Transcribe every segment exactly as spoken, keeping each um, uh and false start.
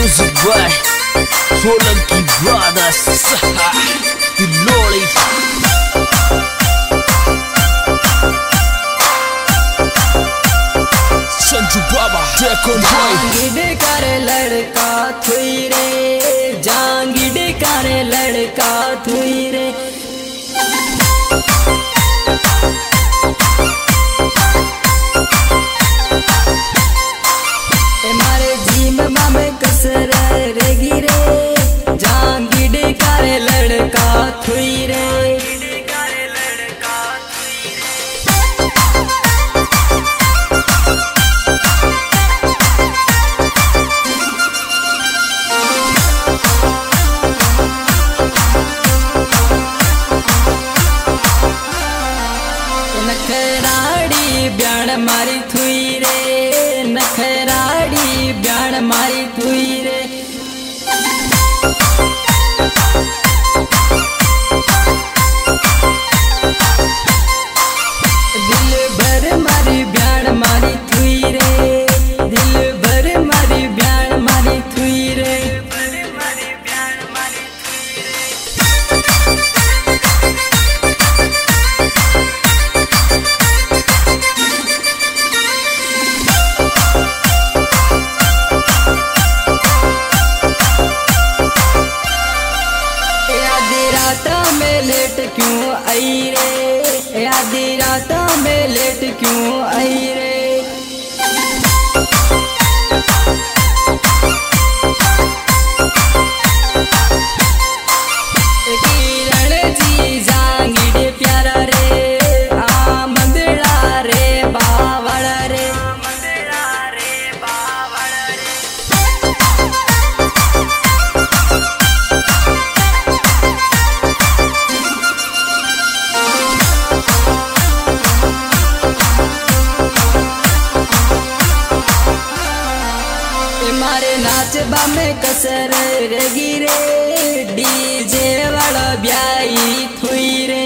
Music by Solanki Brothers. Loli. Sanju बाबा जांगिड कर लड़का Thuy रे, जांगिड कर लड़का थुई रे। मारे जीम में कसर रेगी रे, जांगिड कर लड़का थुई रे। नखराड़ी ब्याण मारी थुई रे, नखराड़ी ब्याण मारी थुई रे। दिल भर मारी ब्याण मारी थुई रे, दिल भर मारी ब्याण मारी थुई रे। में लेट क्यों आई रे, आधी रात में लेट क्यों आई रे। किरण जी जांगिड प्यारा रे, आ मंदड़ा रे बावड़ रे। मारे नाचबा में कसर रेगी रे, डीजे वाला ब्याई थुई रे।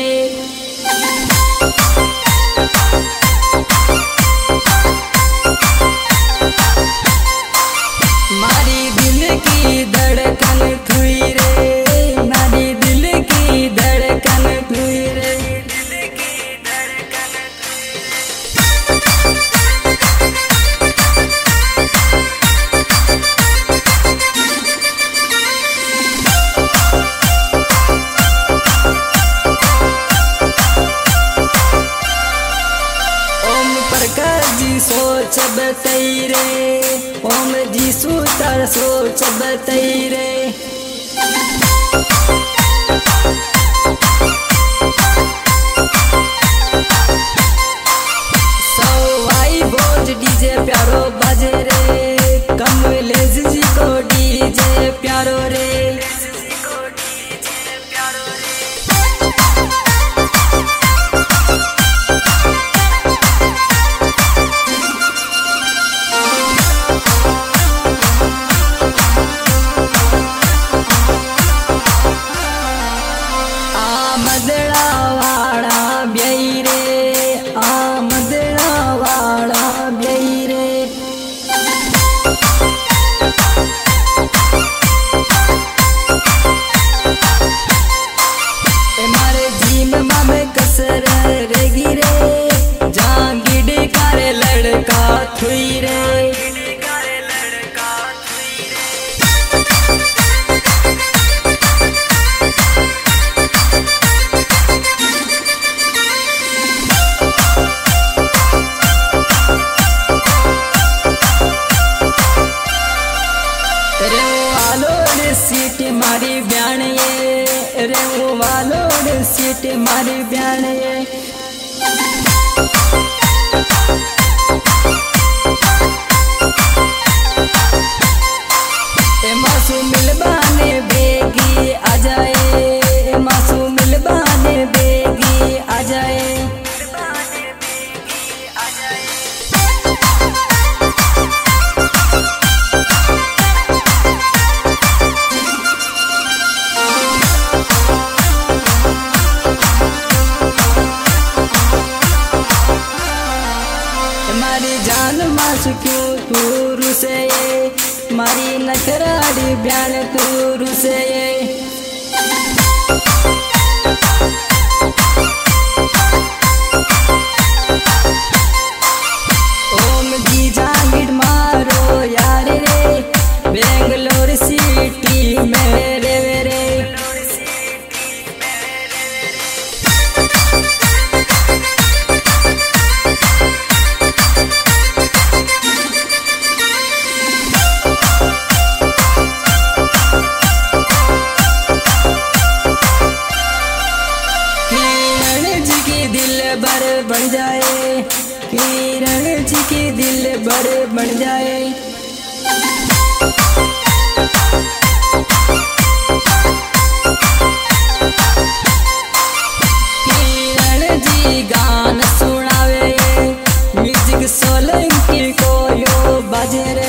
मारी दिल की धड़कन थुई रे, मारी दिल की धड़कन थुई रे। जी सोच बतई रे, ओम जी सूतर सोच बतई रे। सवाई भोज डीजे प्यारो बाजे रे, कमलेश जी को डीजे प्यारो रे। मदड़ा वाड़ा ब्याई रे, आ मदड़ा वाड़ा ब्याई रे। मारे जीम में कसर रेगी रे, जांगिड कर लड़का थुई रे। सीट मारी ब्याण ये रे, वो वालोड सीट मारी ब्याण ये। मासू मिलबाने बेगी आ जाए, मासू मिलबाने बेगी आ जाए। मारी जान मास क्यों तू रुसे, मारी नखराड़ी ब्यान तू रुसे ओम जी जागीर मारो यार रे बेंगलोर सिटी में रे रे बर बन जाए किरण जी के दिल बर बन जाए किरण जी गान सुनावे म्यूजिक सोलंकी को यो बाजे रे